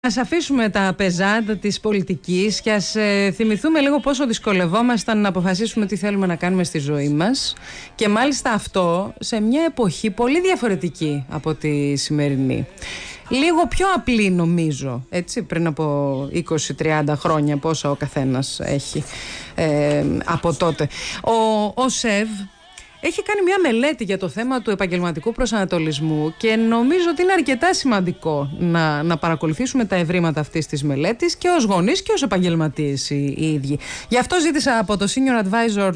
Ας αφήσουμε τα πεζάντα της πολιτικής και ας θυμηθούμε λίγο πόσο δυσκολευόμασταν να αποφασίσουμε τι θέλουμε να κάνουμε στη ζωή μας, και μάλιστα αυτό σε μια εποχή πολύ διαφορετική από τη σημερινή. Λίγο πιο απλή νομίζω, έτσι, πριν από 20-30 χρόνια, πόσα ο καθένας έχει από τότε. Ο ΣΕΒ έχει κάνει μια μελέτη για το θέμα του επαγγελματικού προσανατολισμού και νομίζω ότι είναι αρκετά σημαντικό να παρακολουθήσουμε τα ευρήματα αυτής της μελέτης και ως γονείς και ως επαγγελματίες οι ίδιοι. Γι' αυτό ζήτησα από το Senior Advisor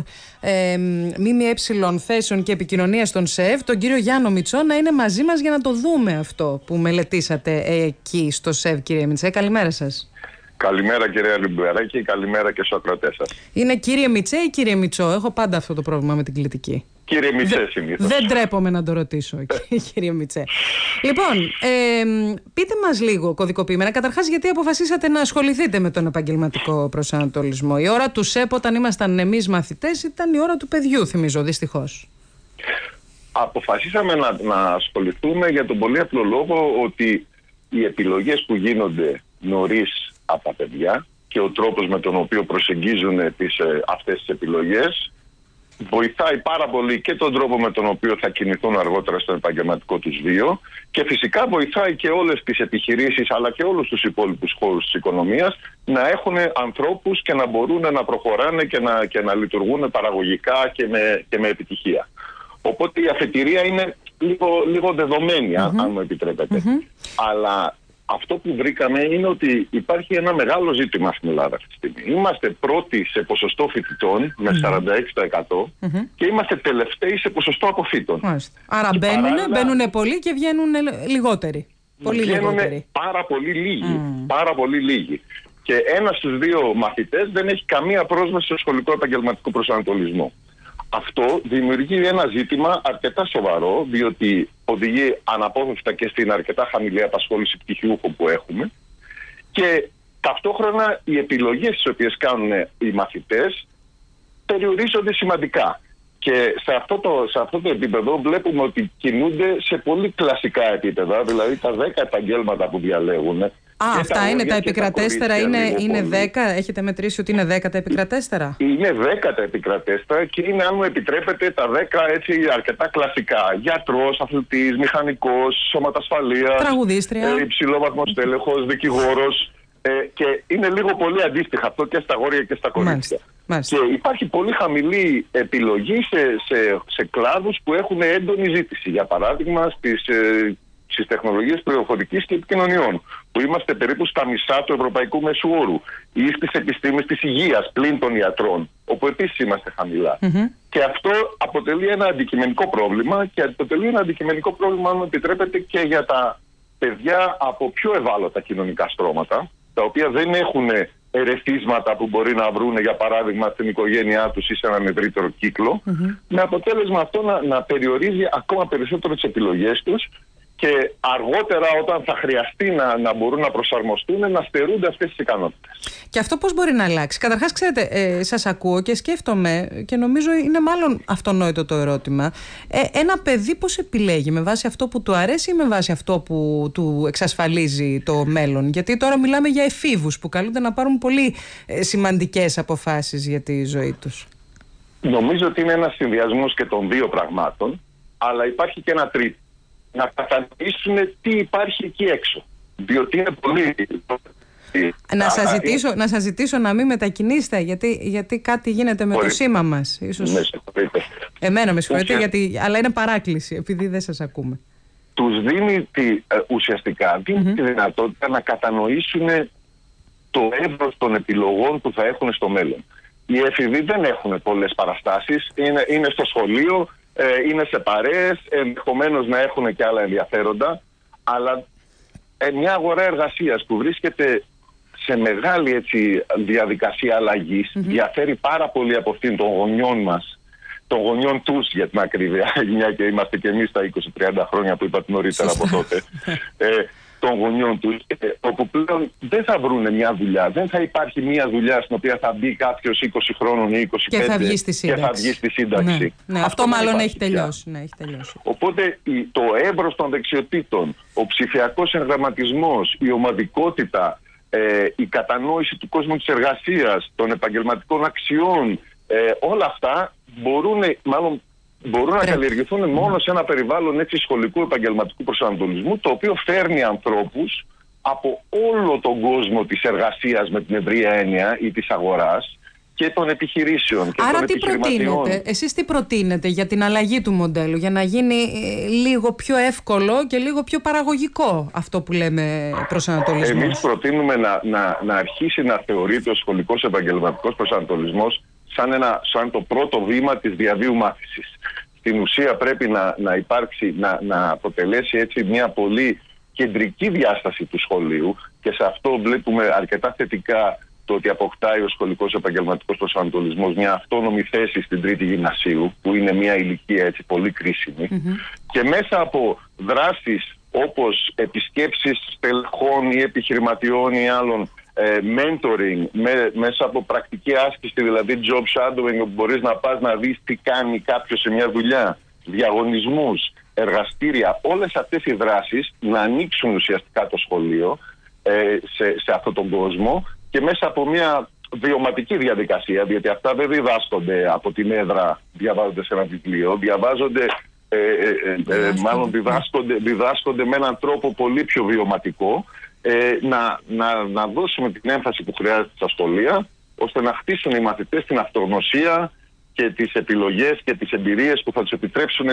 ΜΜΕ θέσεων και επικοινωνίας των ΣΕΒ, τον κύριο Γιάννο Μητσό, να είναι μαζί μας για να το δούμε αυτό που μελετήσατε εκεί στο ΣΕΒ, κύριε Μητσέ. Καλημέρα σας. Καλημέρα κυρία Λιμπεράκη, καλημέρα και στους ακροατές σας. Είναι κύριε Μητσέ ή κύριε Μητσό? Έχω πάντα αυτό το πρόβλημα με την κλητική. Κύριε Μητσέ συνήθως. Δεν τρέπομαι να το ρωτήσω, κύριε Μητσέ. Λοιπόν, πείτε μας λίγο κωδικοποιημένα, καταρχάς, γιατί αποφασίσατε να ασχοληθείτε με τον επαγγελματικό προσανατολισμό. Η ώρα του ΣΕΠ όταν ήμασταν εμείς μαθητές ήταν η ώρα του παιδιού, θυμίζω, δυστυχώς. Αποφασίσαμε να ασχοληθούμε για τον πολύ απλό λόγο ότι οι επιλογές που γίνονται νωρίς από τα παιδιά και ο τρόπος με τον οποίο προσεγγίζουν αυτές τις επιλογές βοηθάει πάρα πολύ και τον τρόπο με τον οποίο θα κινηθούν αργότερα στον επαγγελματικό τους βίο, και φυσικά βοηθάει και όλες τις επιχειρήσεις αλλά και όλους τους υπόλοιπους χώρους της οικονομίας να έχουν ανθρώπους και να μπορούν να προχωράνε και να λειτουργούν παραγωγικά και με επιτυχία. Οπότε η αφετηρία είναι λίγο δεδομένη, αν μου επιτρέπετε. Αλλά αυτό που βρήκαμε είναι ότι υπάρχει ένα μεγάλο ζήτημα στην Ελλάδα αυτή τη στιγμή. Είμαστε πρώτοι σε ποσοστό φοιτητών με 46% και είμαστε τελευταίοι σε ποσοστό αποφύτων. Άρα μπαίνουν πολλοί και βγαίνουν λιγότεροι. Πολύ λιγότεροι. Πάρα πολύ λίγοι. Και ένας στους δύο μαθητές δεν έχει καμία πρόσβαση στο σχολικό επαγγελματικό προσανατολισμό. Αυτό δημιουργεί ένα ζήτημα αρκετά σοβαρό, διότι οδηγεί αναπόφευκτα και στην αρκετά χαμηλή απασχόληση πτυχιούχων που έχουμε, και ταυτόχρονα οι επιλογές τις οποίες κάνουν οι μαθητές περιορίζονται σημαντικά. Και σε αυτό το επίπεδο βλέπουμε ότι κινούνται σε πολύ κλασικά επίπεδα, δηλαδή τα 10 επαγγέλματα που διαλέγουν. Αυτά είναι τα επικρατέστερα, είναι 10, έχετε μετρήσει ότι είναι 10 τα επικρατέστερα? Είναι 10 τα επικρατέστερα και είναι, αν μου επιτρέπετε, τα 10 έτσι αρκετά κλασικά. Γιατρός, αθλητής, μηχανικός, σωματασφαλείας, τραγουδίστρια, υψηλόβαθμος τέλεχος, δικηγόρος, και είναι λίγο πολύ αντίστοιχα αυτό και στα αγόρια και στα κορίτσια. Μάλιστα. Και υπάρχει πολύ χαμηλή επιλογή σε κλάδους που έχουν έντονη ζήτηση. Για παράδειγμα, στις τεχνολογίες πληροφορικής και επικοινωνιών, που είμαστε περίπου στα μισά του ευρωπαϊκού μέσου όρου, ή στις επιστήμες της υγείας, πλην των ιατρών, όπου επίσης είμαστε χαμηλά. Και αυτό αποτελεί ένα αντικειμενικό πρόβλημα, και αποτελεί ένα αντικειμενικό πρόβλημα, αν μου επιτρέπετε, και για τα παιδιά από πιο ευάλωτα κοινωνικά στρώματα, τα οποία δεν έχουν ερεθίσματα που μπορεί να βρουν, για παράδειγμα, στην οικογένειά τους ή σε έναν ευρύτερο κύκλο, με αποτέλεσμα αυτό να περιορίζει ακόμα περισσότερο τις επιλογές τους, και αργότερα, όταν θα χρειαστεί να μπορούν να προσαρμοστούν, να στερούνται αυτές τις ικανότητες. Και αυτό πώς μπορεί να αλλάξει? Καταρχάς, ξέρετε, σας ακούω και σκέφτομαι, και νομίζω είναι μάλλον αυτονόητο το ερώτημα. Ένα παιδί πώς επιλέγει? Με βάση αυτό που του αρέσει ή με βάση αυτό που του εξασφαλίζει το μέλλον? Γιατί τώρα μιλάμε για εφήβους που καλούνται να πάρουν πολύ σημαντικές αποφάσεις για τη ζωή τους. Νομίζω ότι είναι ένας συνδυασμός και των δύο πραγμάτων, αλλά υπάρχει και ένα τρίτο. Να κατανοήσουν τι υπάρχει εκεί έξω. Διότι είναι πολύ... Να σας ζητήσω να μην μετακινήσετε, γιατί κάτι γίνεται με το σήμα μας. Ίσως... Εμένα με συγχωρείτε, αλλά είναι παράκληση, επειδή δεν σας ακούμε. Τους δίνει ουσιαστικά τη δυνατότητα να κατανοήσουν το εύρος των επιλογών που θα έχουν στο μέλλον. Οι έφηβοι δεν έχουν πολλές παραστάσεις, είναι στο σχολείο, είναι σε παρέες, ενδεχομένως να έχουν και άλλα ενδιαφέροντα, αλλά μια αγορά εργασίας που βρίσκεται σε μεγάλη διαδικασία αλλαγής διαφέρει πάρα πολύ από αυτήν των γονιών μας, των γονιών τους για την ακρίβεια, μια και είμαστε και εμείς τα 20-30 χρόνια που είπατε νωρίτερα από τότε. των γονιών τους, όπου πλέον δεν θα βρουν μια δουλειά. Δεν θα υπάρχει μια δουλειά στην οποία θα μπει κάποιος 20 χρόνων ή 25 και θα βγει στη σύνταξη. Ναι, αυτό μάλλον έχει τελειώσει. Οπότε το εύρος των δεξιοτήτων, ο ψηφιακός εγγραμματισμός, η ομαδικότητα, η κατανόηση του κόσμου της εργασίας, των επαγγελματικών αξιών, όλα αυτά μπορούν να καλλιεργηθούν μόνο σε ένα περιβάλλον έτσι σχολικού επαγγελματικού προσανατολισμού, το οποίο φέρνει ανθρώπους από όλο τον κόσμο της εργασίας με την ευρεία έννοια ή της αγοράς και των επιχειρήσεων και άρα των επιχειρηματιών. Εσείς τι προτείνετε για την αλλαγή του μοντέλου, για να γίνει λίγο πιο εύκολο και λίγο πιο παραγωγικό αυτό που λέμε προσανατολισμός? Εμείς προτείνουμε να αρχίσει να θεωρείται ο σχολικός επαγγελματικός προσανατολισμός σαν το πρώτο βήμα της διαβίου μάθησης. Στην ουσία πρέπει να υπάρξει, να αποτελέσει έτσι μια πολύ κεντρική διάσταση του σχολείου, και σε αυτό βλέπουμε αρκετά θετικά το ότι αποκτάει ο σχολικός επαγγελματικός προσανατολισμός μια αυτόνομη θέση στην τρίτη γυμνασίου, που είναι μια ηλικία έτσι πολύ κρίσιμη, και μέσα από δράσεις όπως επισκέψεις στελεχών ή επιχειρηματιών ή άλλων, mentoring, μέσα από πρακτική άσκηση, δηλαδή job shadowing, όπου μπορείς να πας να δεις τι κάνει κάποιος σε μια δουλειά, διαγωνισμούς, εργαστήρια, όλες αυτές οι δράσεις να ανοίξουν ουσιαστικά το σχολείο σε αυτόν τον κόσμο, και μέσα από μια βιωματική διαδικασία, διότι αυτά δεν διδάσκονται από την έδρα διαβάζοντας ένα βιβλίο, διδάσκονται με έναν τρόπο πολύ πιο βιωματικό, να δώσουμε την έμφαση που χρειάζεται στα σχολεία, ώστε να χτίσουν οι μαθητές την αυτογνωσία και τις επιλογές και τις εμπειρίες που θα τους επιτρέψουν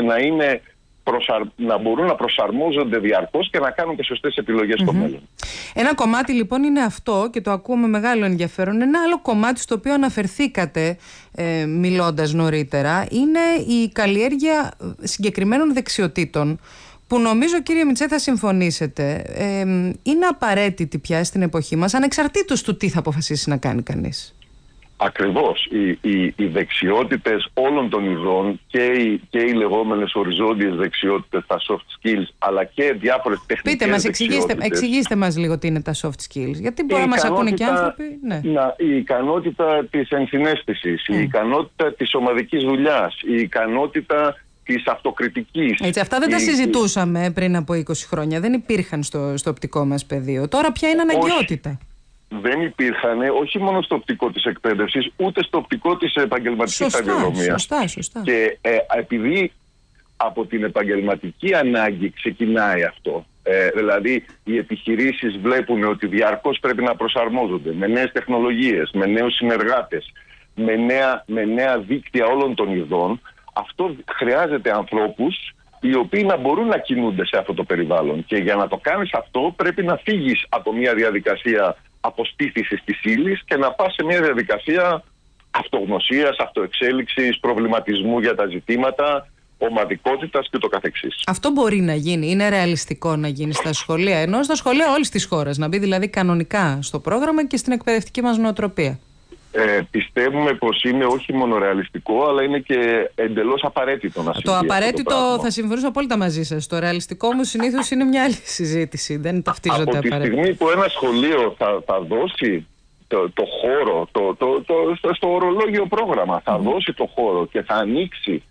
να μπορούν να προσαρμόζονται διαρκώς και να κάνουν και σωστές επιλογές στο μέλλον. Ένα κομμάτι λοιπόν είναι αυτό, και το ακούω με μεγάλο ενδιαφέρον. Ένα άλλο κομμάτι στο οποίο αναφερθήκατε μιλώντας νωρίτερα είναι η καλλιέργεια συγκεκριμένων δεξιοτήτων, που νομίζω, κύριε Μητσέ, θα συμφωνήσετε, είναι απαραίτητη πια στην εποχή μας, ανεξαρτήτως του τι θα αποφασίσει να κάνει κανείς. Ακριβώς. Οι δεξιότητες όλων των ειδών και οι λεγόμενες οριζόντιες δεξιότητες, τα soft skills, αλλά και διάφορες τεχνικές δεξιότητες. Εξηγήστε μας λίγο τι είναι τα soft skills, γιατί μπορεί να μας ακούνε και άνθρωποι. Ναι. Η ικανότητα της ενσυναίσθησης, η ικανότητα της ομαδικής δουλειάς, η ικανότητα της αυτοκριτικής. Έτσι, αυτά δεν τα συζητούσαμε πριν από 20 χρόνια, δεν υπήρχαν στο οπτικό μας πεδίο. Τώρα πια είναι αναγκαιότητα. Δεν υπήρχαν, όχι μόνο στο οπτικό της εκπαίδευσης, ούτε στο οπτικό της επαγγελματικής σταδιοδρομίας. Σωστά. Και επειδή από την επαγγελματική ανάγκη ξεκινάει αυτό, δηλαδή οι επιχειρήσεις βλέπουν ότι διαρκώς πρέπει να προσαρμόζονται με νέες τεχνολογίες, με νέους συνεργάτες, με νέα δίκτυα όλων των ειδών, αυτό χρειάζεται ανθρώπους οι οποίοι να μπορούν να κινούνται σε αυτό το περιβάλλον. Και για να το κάνεις αυτό πρέπει να φύγεις από μια διαδικασία αποστήθησης της ύλης και να πας σε μια διαδικασία αυτογνωσίας, αυτοεξέλιξης, προβληματισμού για τα ζητήματα, ομαδικότητας και το καθεξής. Αυτό μπορεί να γίνει, είναι ρεαλιστικό να γίνει στα σχολεία, ενώ στα σχολεία όλης της χώρας, να μπει δηλαδή κανονικά στο πρόγραμμα και στην εκπαιδευτική μας νοοτροπία? Πιστεύουμε πως είναι όχι μόνο ρεαλιστικό, αλλά είναι και εντελώς απαραίτητο να συμβεί. Το απαραίτητο θα συμφωνήσω απόλυτα μαζί σας. Το ρεαλιστικό όμως συνήθως είναι μια άλλη συζήτηση. Δεν ταυτίζονται απαραίτητα. Από τη στιγμή που ένα σχολείο θα δώσει το χώρο, στο ορολόγιο πρόγραμμα, θα δώσει το χώρο και θα ανοίξει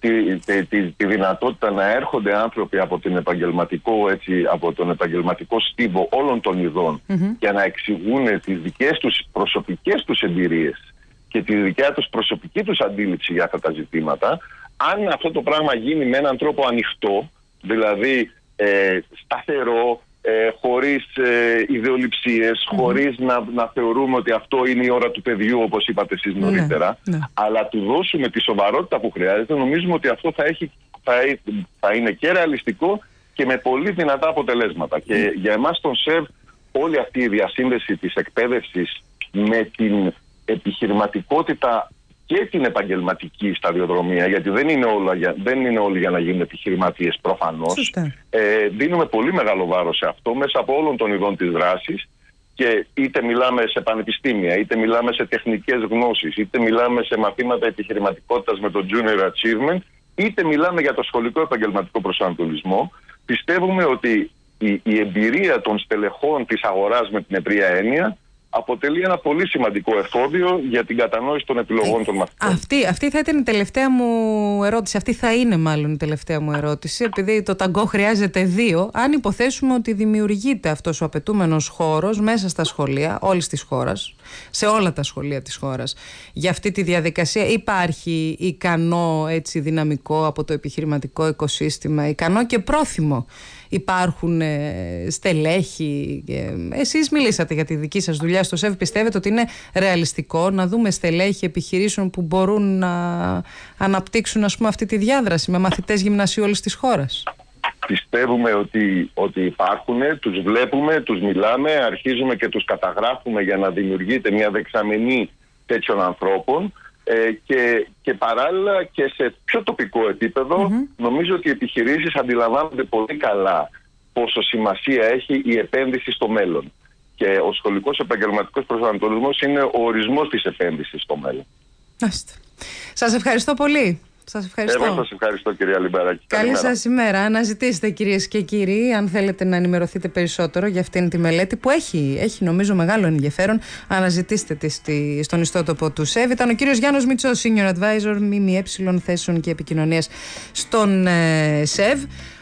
τη δυνατότητα να έρχονται άνθρωποι από τον επαγγελματικό στίβο όλων των ειδών και να εξηγούν τις δικές τους προσωπικές τους εμπειρίες και τη δικιά τους προσωπική τους αντίληψη για αυτά τα ζητήματα, αν αυτό το πράγμα γίνει με έναν τρόπο ανοιχτό, δηλαδή σταθερό, χωρίς ιδεολειψίες, χωρίς να θεωρούμε ότι αυτό είναι η ώρα του παιδιού, όπως είπατε εσείς νωρίτερα, αλλά του δώσουμε τη σοβαρότητα που χρειάζεται, νομίζουμε ότι αυτό θα είναι και ρεαλιστικό και με πολύ δυνατά αποτελέσματα. Και για εμάς τον ΣΕΒ όλη αυτή η διασύνδεση της εκπαίδευσης με την επιχειρηματικότητα και την επαγγελματική σταδιοδρομία, γιατί δεν είναι όλοι για να γίνουν επιχειρηματίες προφανώς. Δίνουμε πολύ μεγάλο βάρος σε αυτό μέσα από όλων των ειδών της δράσης, και είτε μιλάμε σε πανεπιστήμια, είτε μιλάμε σε τεχνικές γνώσεις, είτε μιλάμε σε μαθήματα επιχειρηματικότητας με το Junior Achievement, είτε μιλάμε για το σχολικό επαγγελματικό προσανατολισμό. Πιστεύουμε ότι η εμπειρία των στελεχών της αγοράς με την ευρεία έννοια αποτελεί ένα πολύ σημαντικό εφόδιο για την κατανόηση των επιλογών των μαθητών. Αυτή θα ήταν η τελευταία μου ερώτηση. Αυτή θα είναι μάλλον η τελευταία μου ερώτηση, επειδή το ταγκό χρειάζεται δύο. Αν υποθέσουμε ότι δημιουργείται αυτός ο απαιτούμενος χώρος μέσα στα σχολεία όλης της χώρας, σε όλα τα σχολεία της χώρας, για αυτή τη διαδικασία, υπάρχει ικανό έτσι, δυναμικό από το επιχειρηματικό οικοσύστημα, ικανό και πρόθυμο? Υπάρχουν στελέχη? Εσείς μιλήσατε για τη δική σας δουλειά στο ΣΕΒ. Πιστεύετε ότι είναι ρεαλιστικό να δούμε στελέχη επιχειρήσεων που μπορούν να αναπτύξουν, ας πούμε, αυτή τη διάδραση με μαθητές γυμνασίου όλης της χώρας? Πιστεύουμε ότι υπάρχουν, τους βλέπουμε, τους μιλάμε, αρχίζουμε και τους καταγράφουμε για να δημιουργείται μια δεξαμενή τέτοιων ανθρώπων. Και παράλληλα και σε πιο τοπικό επίπεδο νομίζω ότι οι επιχειρήσεις αντιλαμβάνονται πολύ καλά πόσο σημασία έχει η επένδυση στο μέλλον. Και ο σχολικός επαγγελματικός προσανατολισμός είναι ο ορισμός της επένδυσης στο μέλλον. Σας ευχαριστώ πολύ. Σας ευχαριστώ. Εγώ σας ευχαριστώ, κυρία Λιμπεράκη. Καλή σας ημέρα. Αναζητήστε, κυρίες και κύριοι, αν θέλετε να ενημερωθείτε περισσότερο για αυτήν τη μελέτη που έχει νομίζω μεγάλο ενδιαφέρον. Αναζητήστε τη στον ιστότοπο του ΣΕΒ. Ήταν ο κύριος Γιάννος Μητσός, Senior Advisor ΜΜΕ θέσεων και επικοινωνίας στον ΣΕΒ.